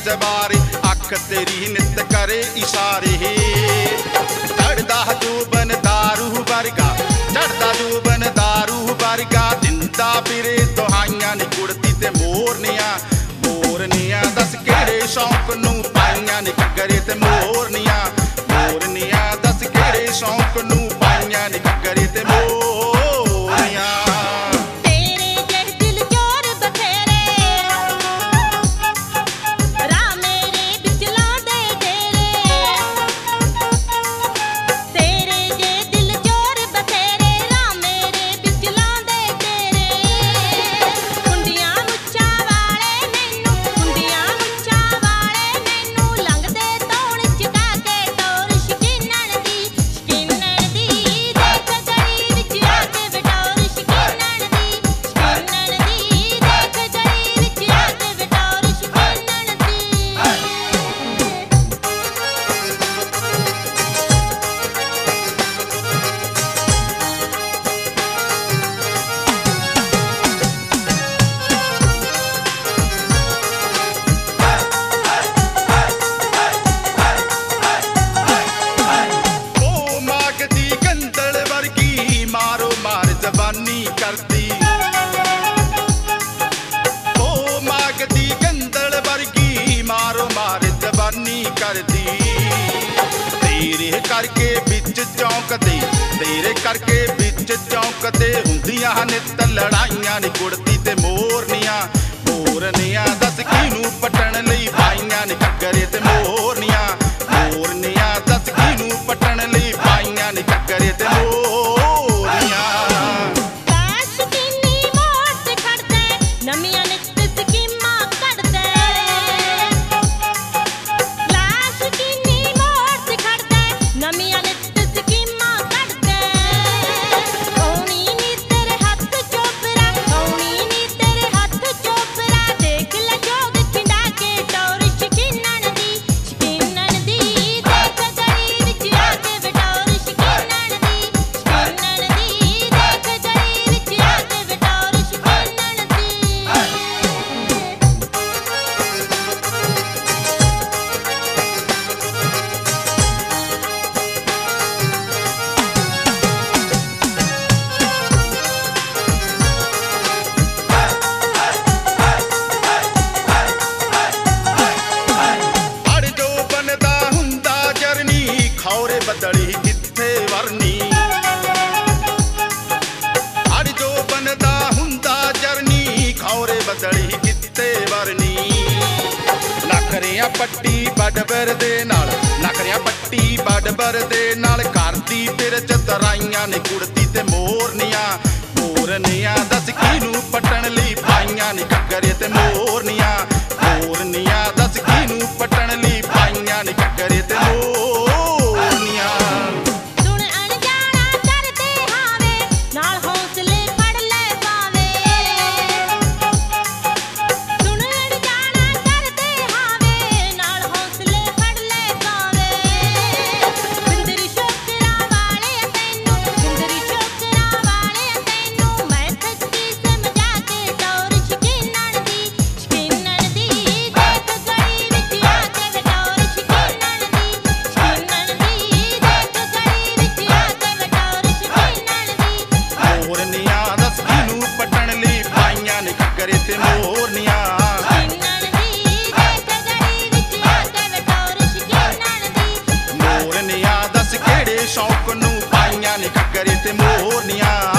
सवारे अख तेरी नित करे इशारे चढ़दा जूबन दारू वर्गा चढ़दा जूबन दारू वर्गा दिंदा फिरे दुहाइयां नी कुड़ती ते मोरनियां दस केड़े शौक नूं पाइयां नी घग्गरे ते मोरनियां दस केड़े शौक नूं पाइयां नी घग्गरे ते मोरनियां करती ओ मागदी गंदल वर्गी मारो मार जवानी करदी तेरे करके बिच चौंकदे तेरे करके बिच चौंकदे हुंदियां नित लड़ाइयां नी कुड़ती ते मोरनियां दस किनू पटण लई पाइयां नी घग्गरे ते मोरनियां दस किनू पटण लई पाइयां नी घग्गरे ते मोरनियां बदली किथे वरनी अड़ जो बनदा हुंदा जरनी खौरे बदली किथे वरनी नखरियां पट्टी बडबर दे नाल नखरियां पट्टी बडबर दे नाल करदी फिर चतराइयां ने कुड़ती ते मोरनियां दस किनू पटण लई पाइयां नी घग्गरे ते मोरनियां दस किनू पटण लई पाइयां नी घग्गरे ते मोरनियां घग्गरे ते मोरनियां दस केड़े शौक नूं पाइयां नी घग्गरे ते मोरनियां।